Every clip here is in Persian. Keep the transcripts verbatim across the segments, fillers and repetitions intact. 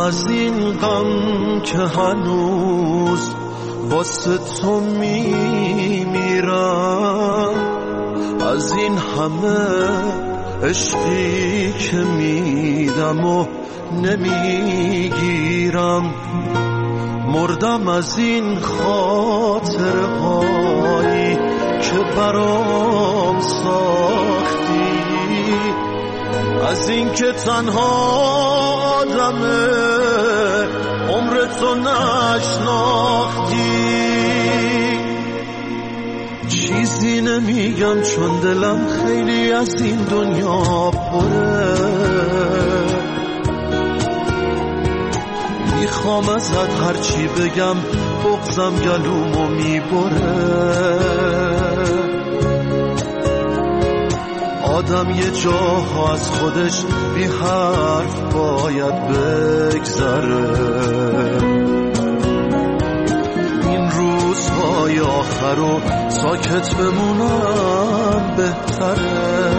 از این غم که هنوز واسه تو میمیرم، از این همه عشقی که میدم و نمیگیرم، مردم از این خاطرهایی که برام ساختی، از این که تنها آدمه عمر تو نشناختی. چیزی نمیگم چون دلم خیلی از این دنیا پره، میخوام ازت هرچی بگم بغضم گلومو میبره. آدم یه جاها از خودش بی حرف باید بگذره، این روزهای آخر رو ساکت بمونم بهتره.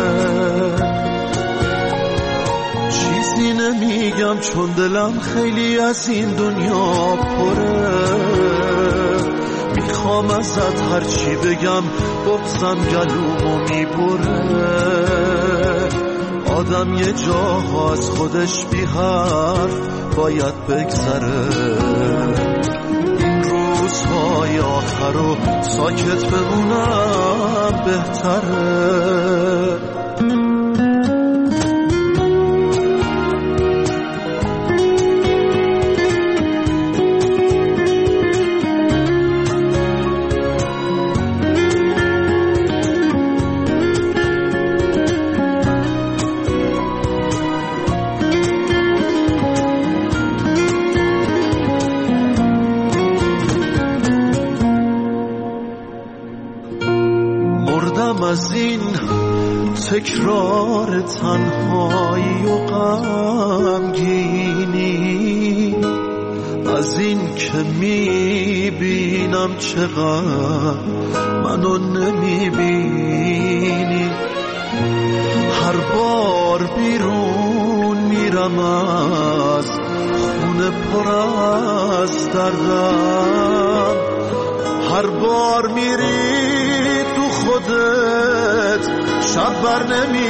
چیزی نمیگم چون دلم خیلی از این دنیا پره، میخوام ازت هرچی بگم بغضم گلومو میبره. آدم یه جاها از خودش بی حرف باید بگذره، این روزهای آخر رو ساکت بمونم بهتره. از این تکرار تنهایی و غمگینی، از این که میبینم چقدر منو نمیبینی. هر بار بیرون میرم از خونه پر از دردم، هر بار میری خودت شب بر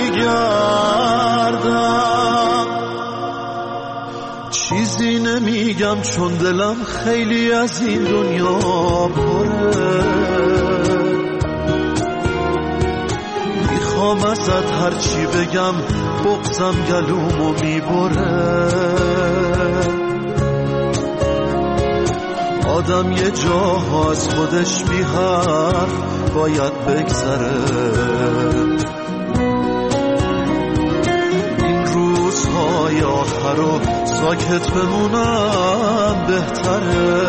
نمیگردم. چیزی نمیگم چون دلم خیلی از این دنیا پره، میخوام ازت هرچی بگم بغضم گلومو میبره. آدم یه جاها از خودش بی حرف باید بگذره، این روزهای آخر رو ساکت بمونم بهتره.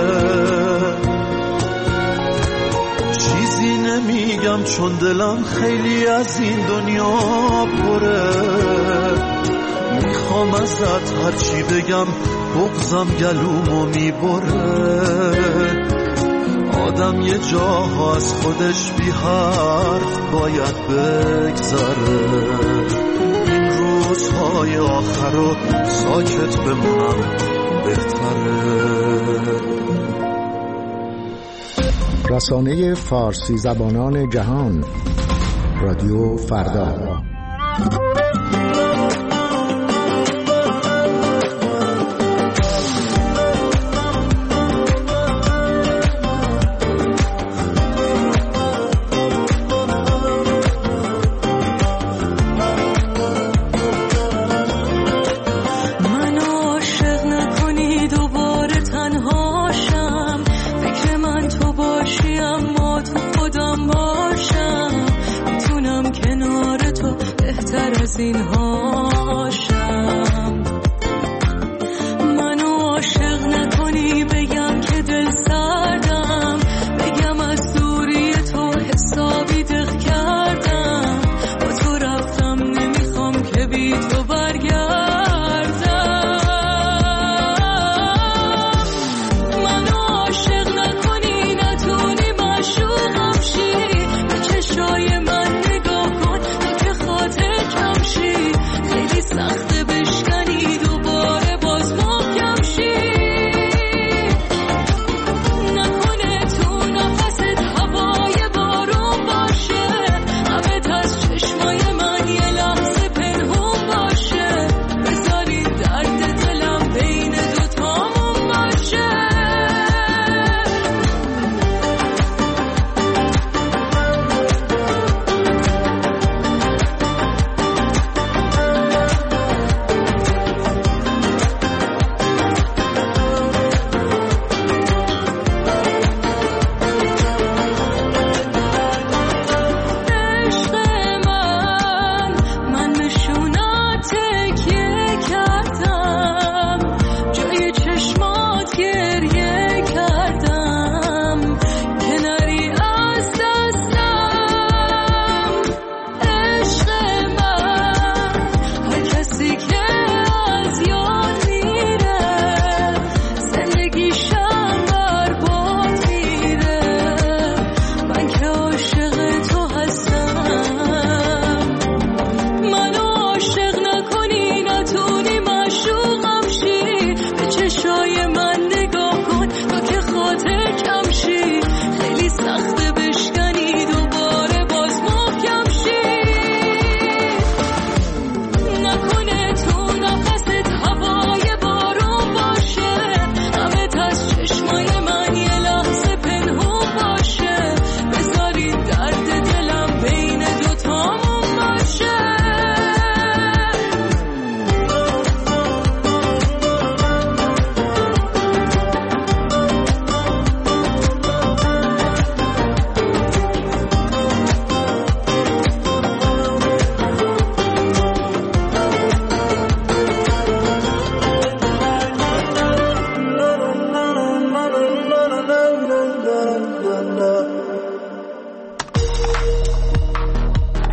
چیزی نمیگم چون دلم خیلی از این دنیا پره، میخوام ازت هرچی بگم بغضم گلومو میبره. آدم یه جاها از خودش بی حرف باید بگذره، این روزهای آخر رو ساکت بمونم بهتره. رسانه فارسی زبانان جهان، رادیو فردا.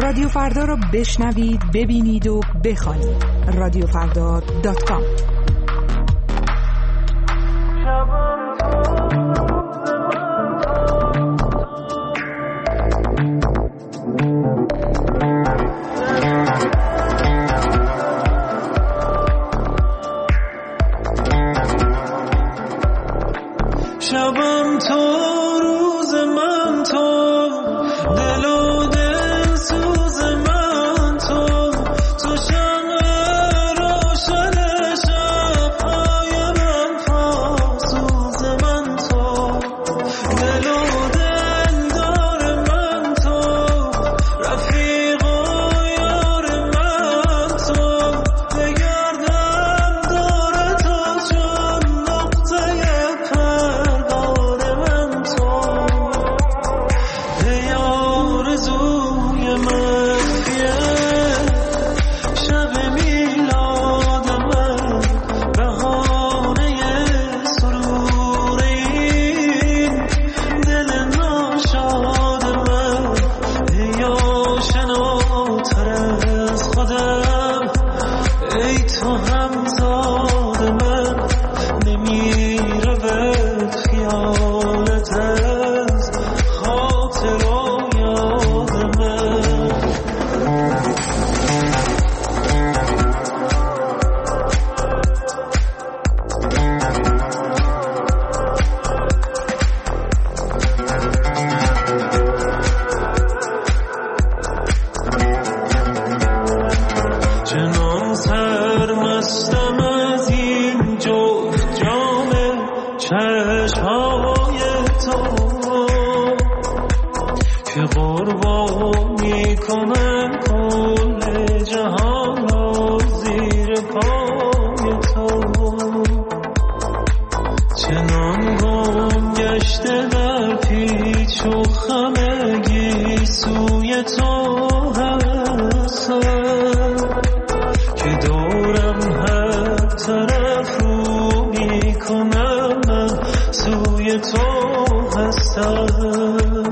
رادیو فردا رو بشنوید، ببینید و بخوانید. رادیو فردا دات کام. شبم تو روز من تو دل و دل سوز من تو تو شمع روشن شب‌های من پاسوز من تو دل و دل دار من تو رفیق و یار من تو بگردم دور تو چون نقطه پرگار من تو ای آرزوی مخفیه شب میلاد من بهانه سرور این دل ناشاد من ای آشناتر از خودم ای تو همزاد من نمیره به خیالت از خاطر و یاد من چنان سرمستم از این جفت جام چشمهای تو که قربانی کنم کل جهان را زیر پای تو چنان گم گشته در پیچ و خمگی سوی تو هستم که دورم هر طرف رو می کنم من سوی تو هستم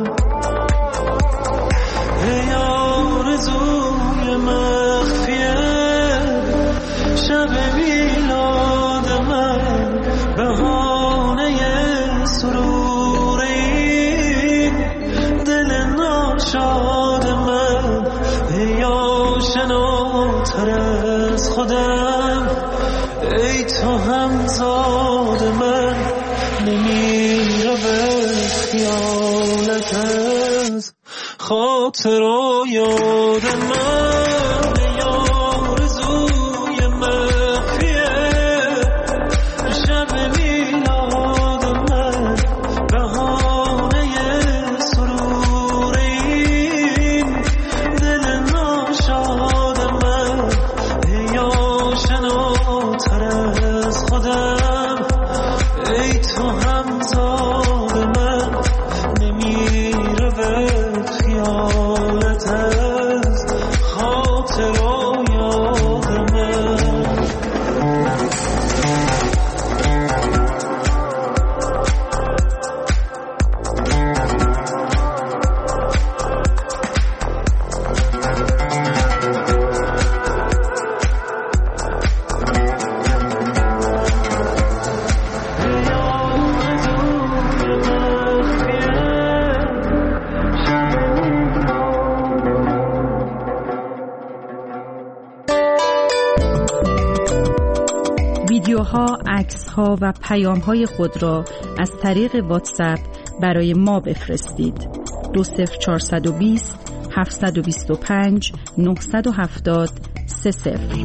ای آرزوی مخفیه شب میلاد من بهانه سرور این دل ناشاد من ای آشناتر از خودم ای تو همزاد من نمیره به خیالت از خاطر و یاد من ای آرزوی مخفیه شب میلاد من بهانه سرور این دل ناشاد من ای آشناتر از خودم ای تو همزاد من نمیره به خیالت از خاطر و یاد من ویدیوها، عکس‌ها و پیام‌های خود را از طریق واتساپ برای ما بفرستید. دو صفر چهارصد و بیست هفتصد و بیست و پنج نهصد و هفتاد سه صفر.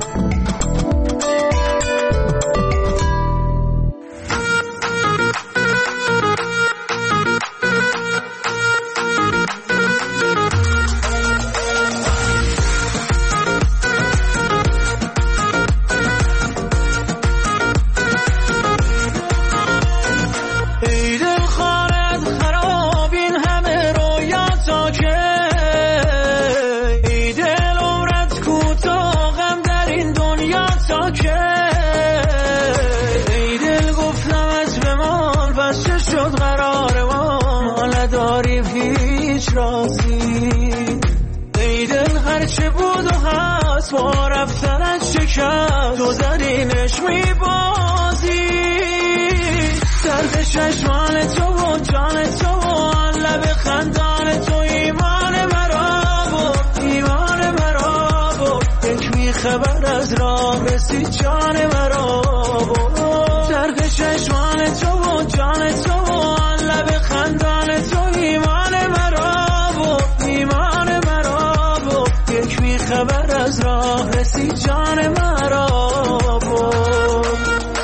رازی ای دل هرچه بود و هست با رفتنش شکست تو زدینش میبازی درد چشمان تو و جان تو و لب خندان تو ایمان مرا بود ایمان مرا بود یک میخبر از راه رسید جان مرا بود درد چشمان تو و جان تو و لب خندان تو ایمان مرا بود ایمان مرا بود یک میخبر از راه رسید جان مرا بود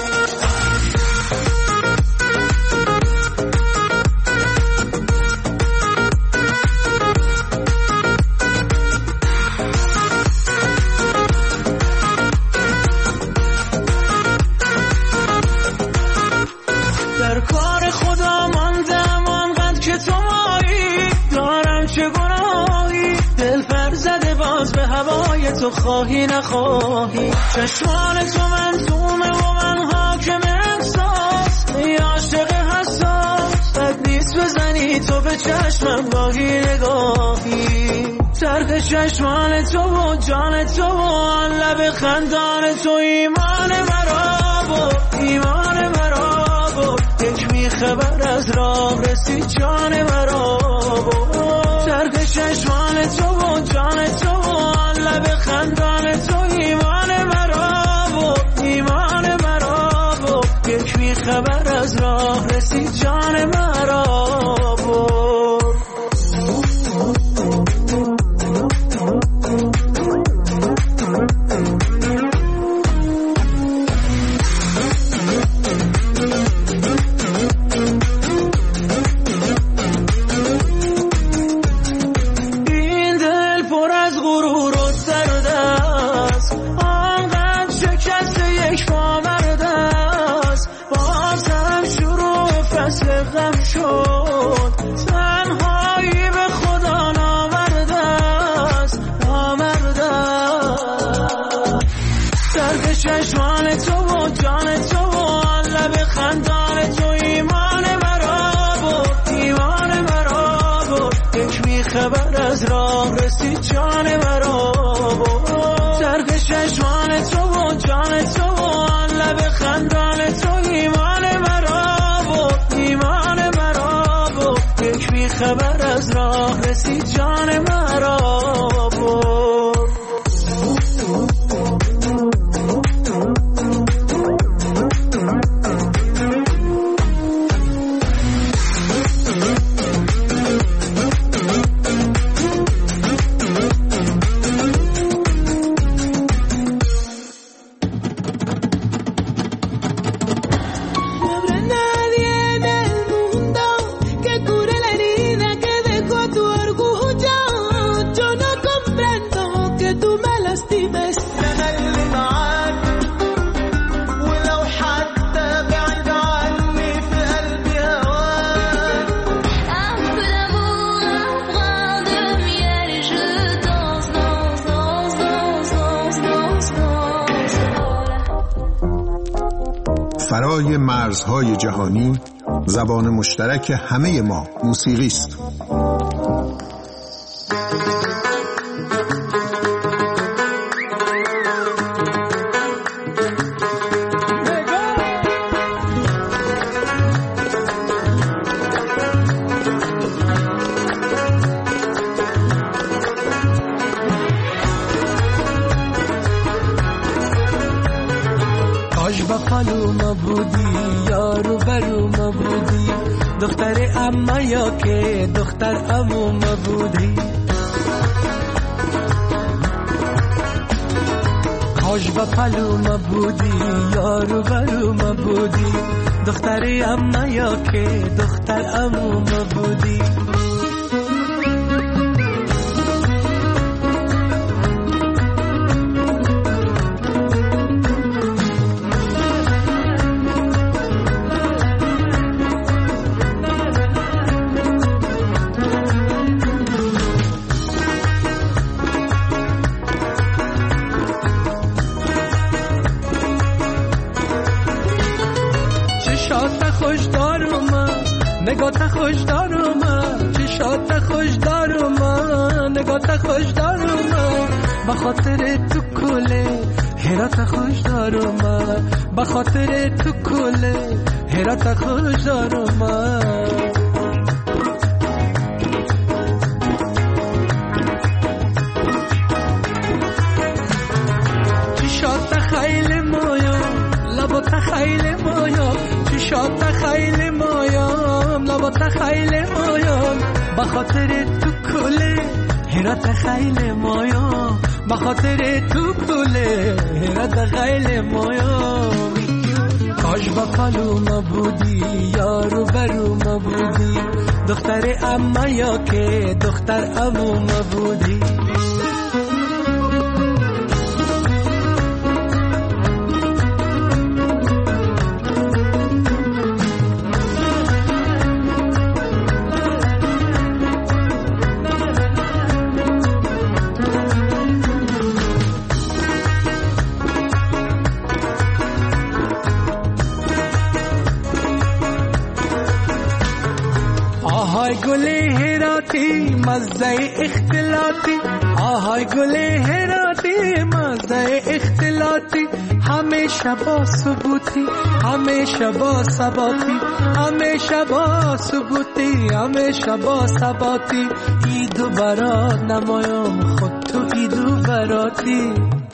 در کار خدا ماندم آنقدر که تو مایی دارم چه گناهی دل پر زده باز به هوای تو خواهی نخواهی چشمان تو منظومه و من حاکم احساس ای عاشق حساس بد نیست بزنی تو به چشمم گاهی نگاهی درد چشمان تو و جان تو و لب خندان تو ایمان مرا بود ایمان مرا یک میخبر از راه رسید جان مرا بود درد چشمان تو و جان تو و لب خندان تو ایمان مرا بود ایمان مرا بود یک میخبر از راه رسید جان مرا بود تنهایی به خدا نامرده است نامرده درد چشمان تو و جان تو و لب خندان تو ایمان مرا بود ایمان مرا بود یک میخبر از راه رسید جان مرا بود درد چشمان تو و جان تو و لب خندان تو ایمان مرا بود ایمان یک بی خبر از راه رسید جان مرا بود فرای مرزهای جهانی زبان مشترک همه ما موسیقی است. خانوم بودی یارو بروم بودی دختر اما یا که دختر عموم بودی کاش با پلوم بودی یارو بروم بودی دختر اما یا که دختر عموم بودی نگات خوش دارم چشات خوش دارم نگات خوش دارم بخاطر تو کله هرات خوش دارم من، بخاطر تو کله هرات خوش دارم من. چشات خیلی مایم لبات خیلی مایم، چشات خیلی مایم لبات خیلی مایم، بخاطر تو کله هرات خیلی مایم، بخاطر تو کله هرات خیلی مایم. کاش با پلوم بودی یارو بروم بودی، دختر اما یا که دختر عموم بودی. آهای گل هراتی مزه اختلاطی، آهای گل هراتی مزه اختلاطی، همیشه با ثبوتی همیشه با ثباتی، همیشه با ثبوتی همیشه با ثباتی. ایدو برات نمایم خود تو ایدو براتی.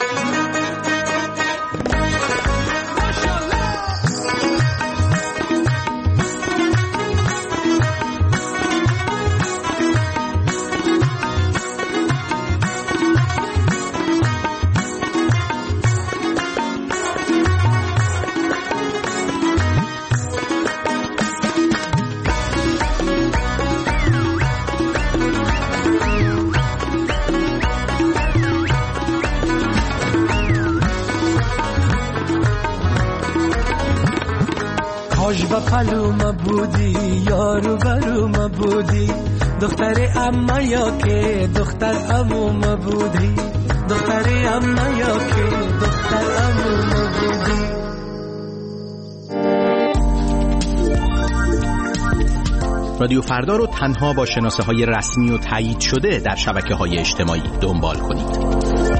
کاش با پلوم بودی یارو بروم بودی، دختر اما یا که دختر عموم بودی، دختر اما یا که دختر عموم بودی. رادیو فردا رو تنها با شناسه های رسمی و تایید شده در شبکه های اجتماعی دنبال کنید.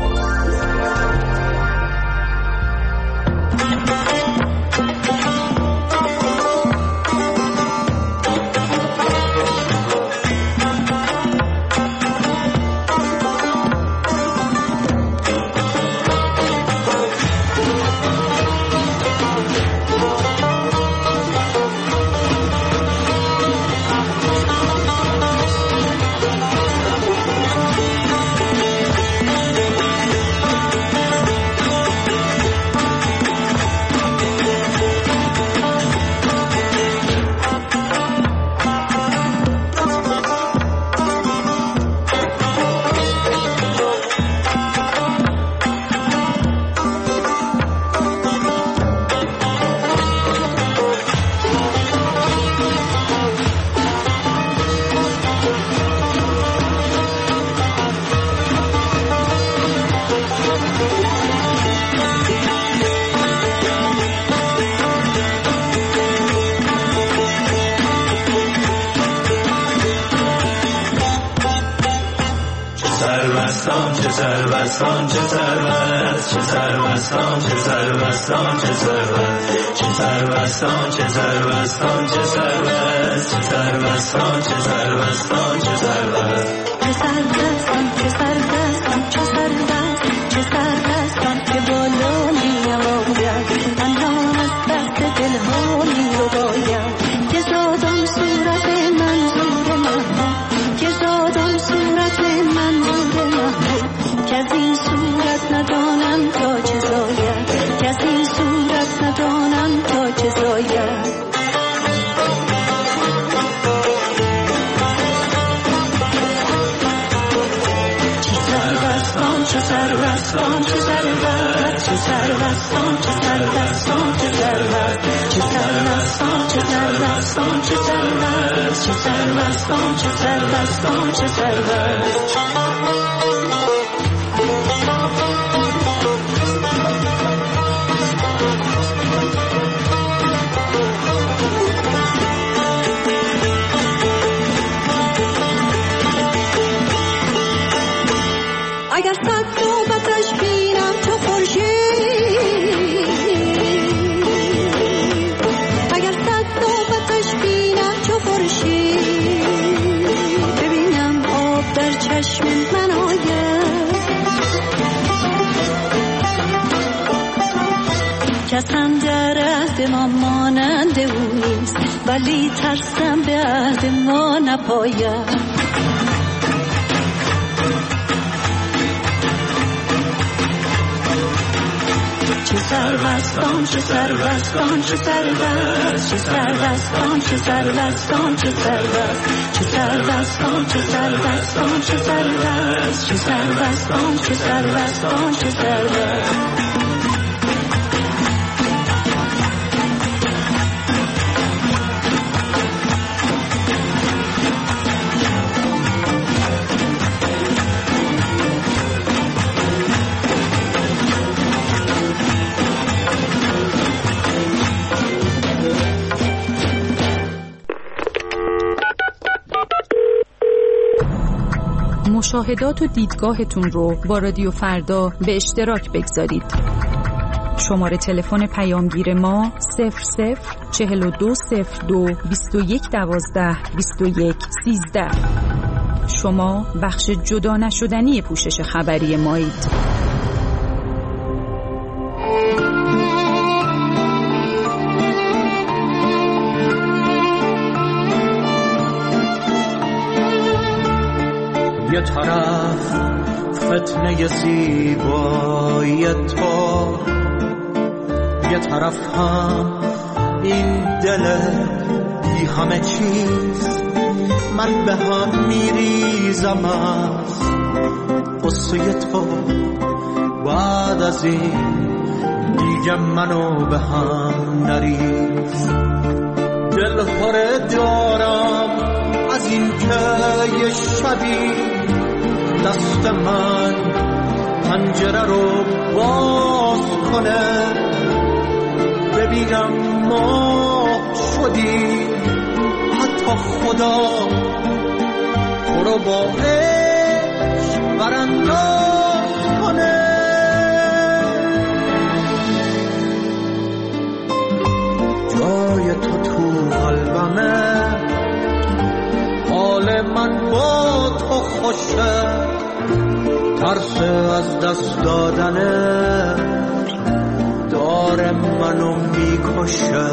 سربستان چه سربستان چه سربست، چه سربستان چه سربستان چه سربست، چه سربستان چه سربستان چه سربست، چه سربستان چه سربستان چه سربست، چه سربستان چه سربستان چه سربست، چه سربستان که بالا میآید، پنهان از دست دلها میرباید، که زادم صورت منظور من، که زادم صورت منظور من، که از این صورت ندانم تا چه زاید، که از این صورت ندانم تا چه زاید. چه سربستان چه سربست، چه سربستان چه سربستان چه سربست، چه سربستان چه سربستان چه سربست، چه سربستان چه سربستان چه سربست. اگر صد چشم من آید. کس هم در عهد ما مانند او نیست، ولی ترسم به عهد ما نپاید. چه سربستان چه سربستان چه سربست، چه سربستان چه سربستان چه سربست، چه سربستان چه سربستان چه سربست، چه سربستان چه سربستان چه سربست. مشاهدات و دیدگاهتون رو با رادیو فردا به اشتراک بگذارید. شماره تلفن پیامگیر ما صفر صفر چهل و دو صفر دو بیست و یک دوازده بیست و یک سیزده. شما بخش جدا نشدنی پوشش خبری مایید. یه طرف فتنه زیبایی تو، یه طرف هم این دل بی همه چیز. من به هم میریزم از قصه تو، بعد از این دیگه منو به هم نریز. دل خوره دارم از این که یه شبی دست من پنجره رو باز کنه، ببینم ما شدی، حتی خدا تو رو با عشق برانداز کنه. جای تو تو قلبمه، حال من با تو خوشه، ترس از دست دادنه داره منو میکشه.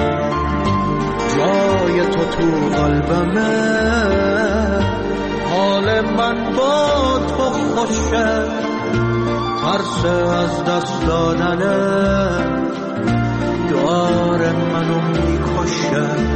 جای تو تو قلبمه، حال من با تو خوشه، ترس از دست دادنه داره منو میکشه.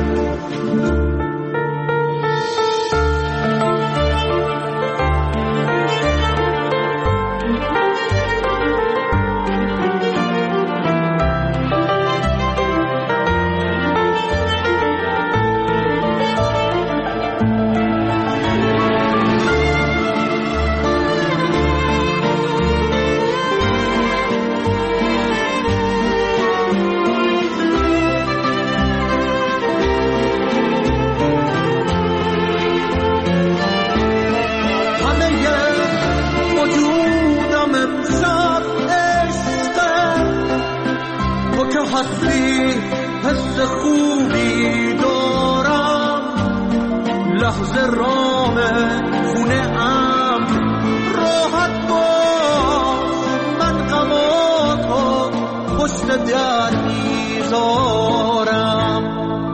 هستی حس خوبی دارم، لحظه رام خونه ام راحت باش، من غماتو پشت در میذارم.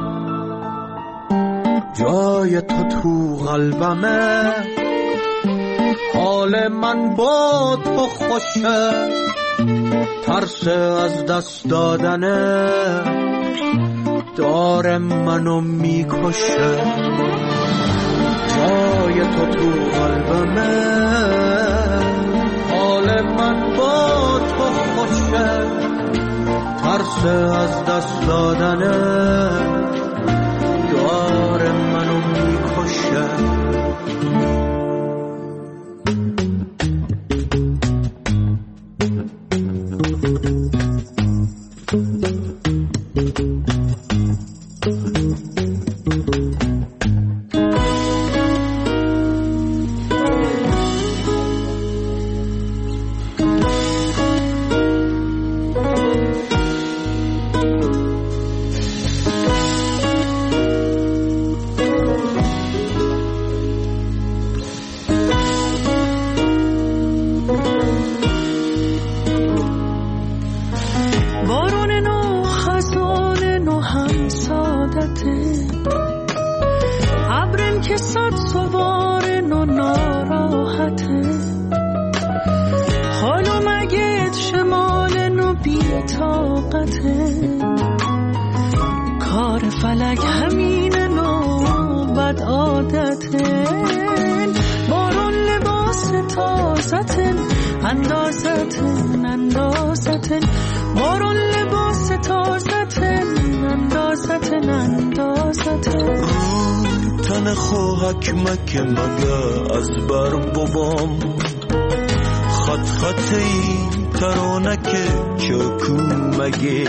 جای تو تو قلبمه، حال من با تو خوشه، ترس از دست دادنه داره منو میکشه. جای تو تو قلبمه، حال من با تو خوشه، ترس از دست دادنه داره منو میکشه. راحته حالا مگه شمال نو بی طاقته کار فلک همینه نوبت عادته بارون لباس تازتن اندازتن اندازتن بارون لباس تازتن اندازتن اندازتن تن خوهک مکه مگه از بر بابام خط خطی ترانک چاکو مگه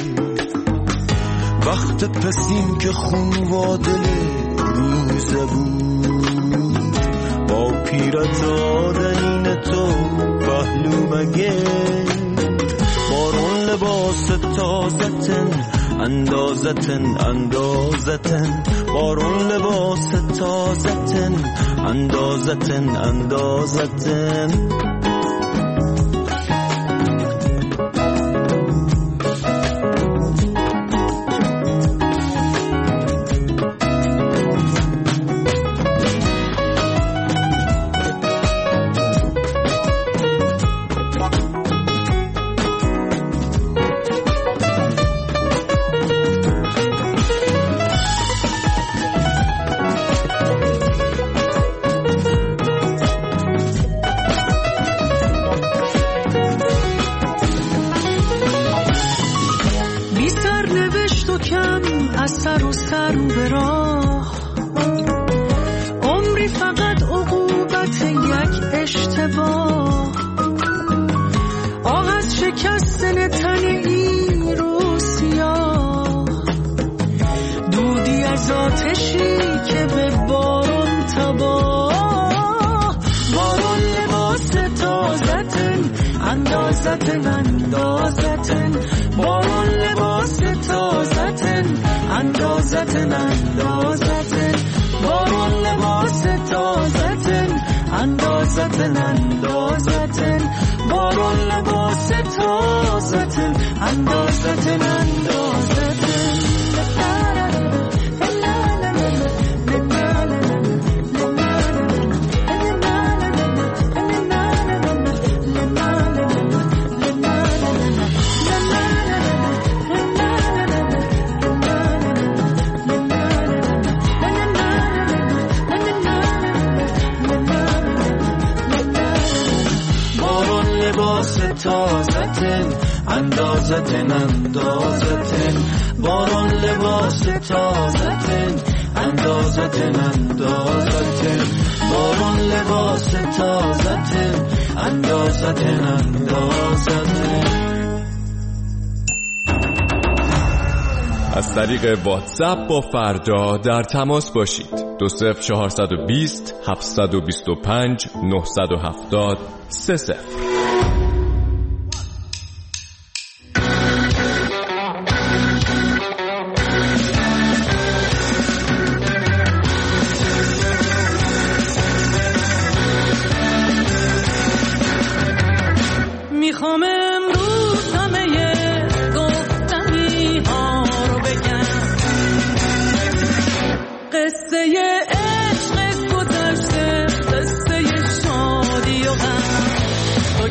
وقت پسیم که خون وادل روزه بود با پیرت آدنین تو پهلو مگه بارون لباس تازتن اندازتن اندازتن بارون لباس تازتن اندازتن اندازتن اندازتن اندازتن بارون لباس تازتن اندازتن اندازتن بارون لباس تازتن اندازتن اندازتن. از طریق واتساپ با فردا در تماس باشید. دو صفر چهارصد و بیست هفتصد و بیست و پنج نهصد و هفتاد سه صفر. میخوام امروز همه گفتنی ها رو بگم قصه عشق گذشته قصه شادی و غم تو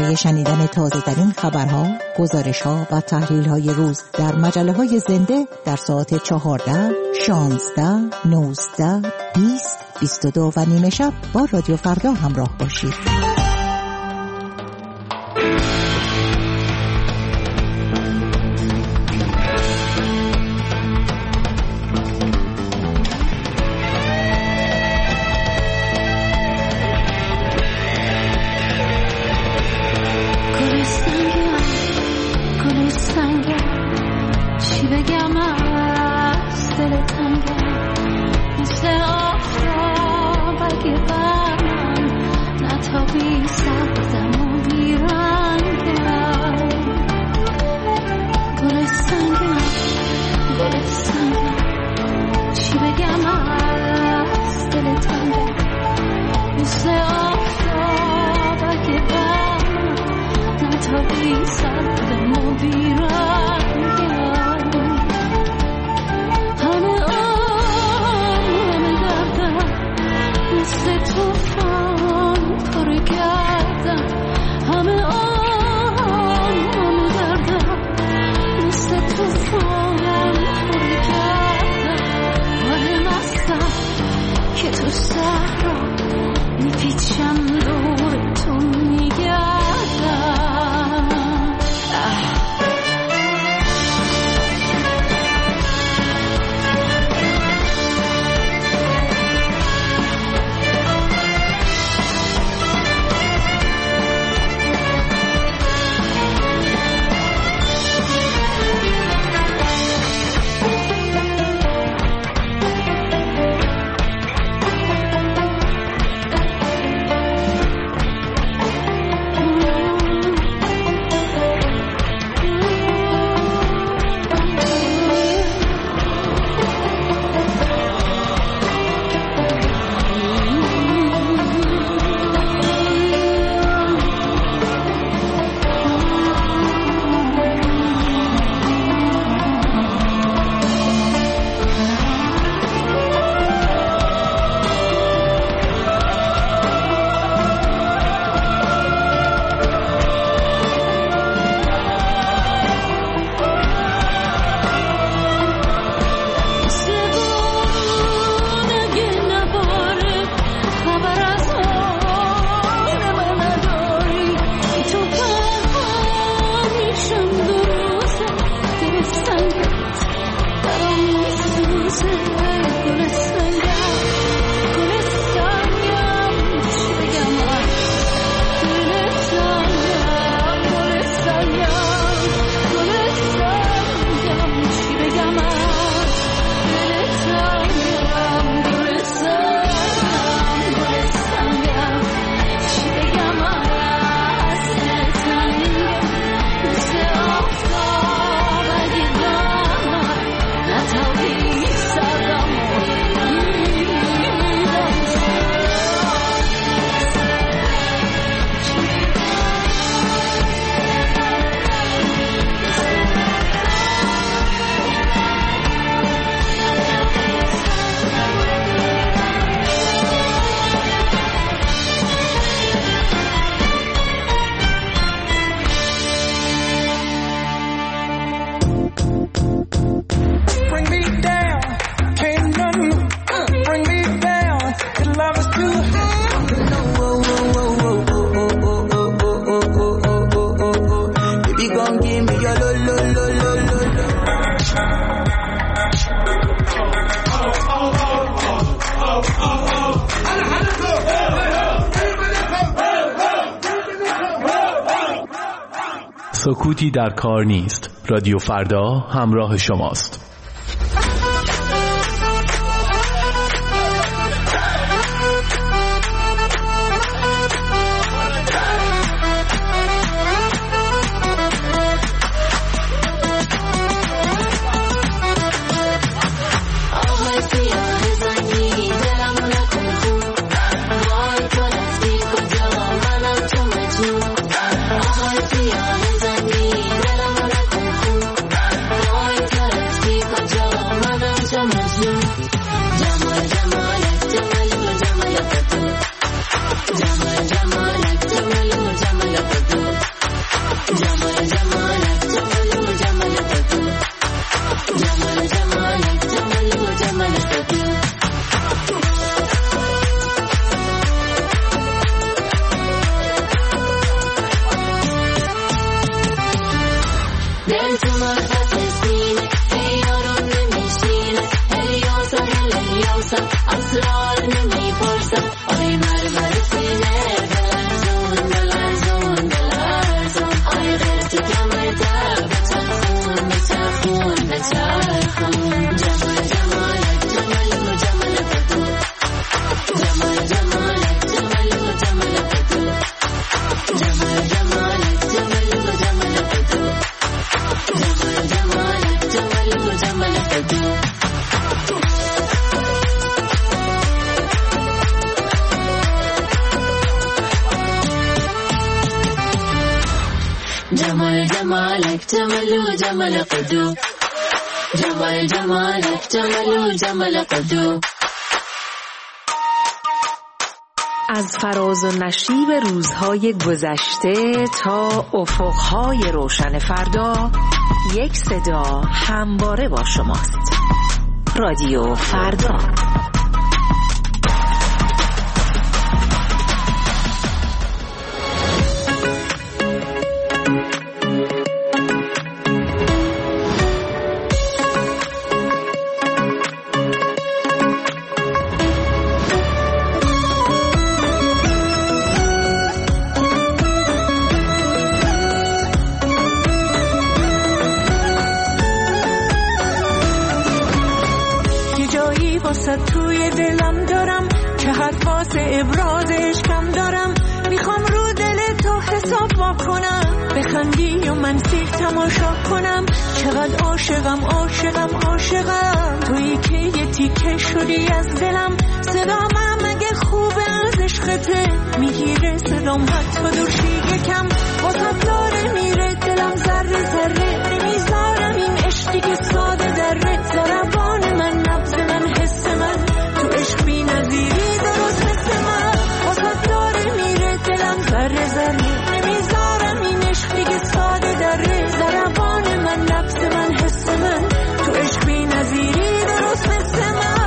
برای شنیدن تازه ترین خبرها، گزارش‌ها و تحلیل‌های روز در مجله‌های زنده در ساعت چهارده، شانزده، نوزده، بیست، بیست و دو و نیمه شب با رادیو فردا همراه باشید. سکوتی در کار نیست. رادیو فردا همراه شماست. Be جمال جمالك جمال جمال قدو جمال جمالك جمال جمال قدو. از فراز و نشیب روزهای گذشته تا افقهای روشن فردا، یک صدا همواره با شماست. رادیو فردا. توی دلم دارم که حد واسه ابراز عشقم دارم. میخوام رو دل تو حساب با کنم، بخندی و من سیخ تماشا کنم. چقدر عاشقم عاشقم عاشقم، تویی که یه تیکه شدی از دلم. صدام هم اگه خوبه از عشقته میگیره صدام حتی دورشی یکم. واسه داره میره دلم ذره ذره، نمیذارم این عشقی که ساده ذره. ضربان من نبض من حس من تو عشق بی نظیری درست مثل من. واسه داره میره دلم ذره ذره، نمیذارم این عشقی که ساده دره. ضربان من نبض من حس من تو عشق بی نظیری درست مثل من.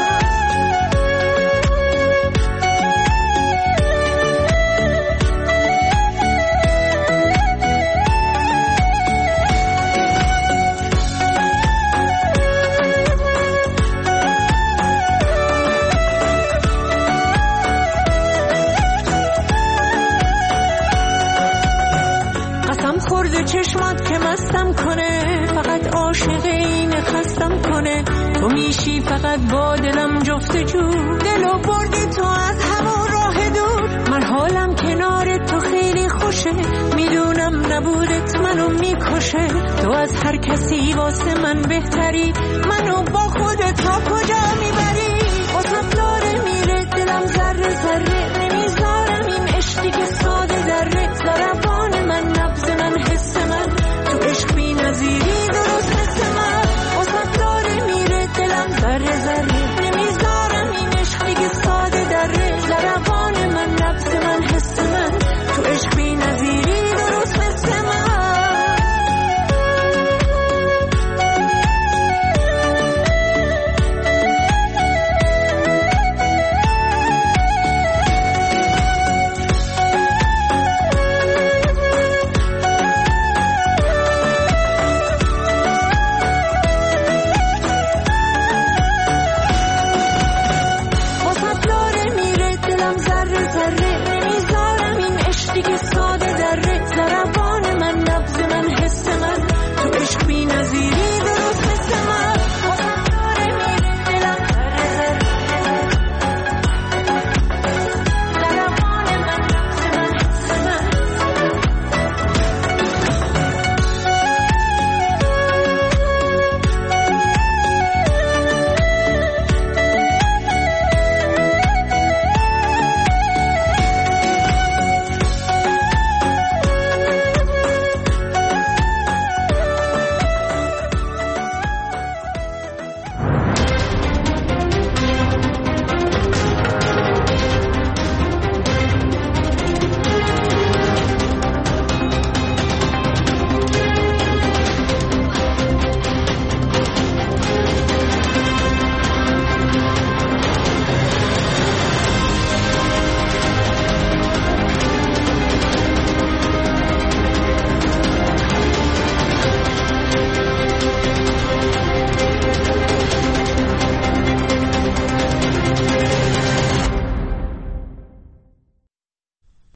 چشمات که مستم کنه، فقط عاشق این خستم کنه. تو میشی فقط با دلم جفت جو، دلو بردی تو از هوا راه دور. من حالم کنار تو خیلی خوشه، میدونم نبودت منو میکشه. تو از هر کسی واسه من بهتری، منو با خودت تا کجا میبری. واسه داره میره دلم ذره ذره،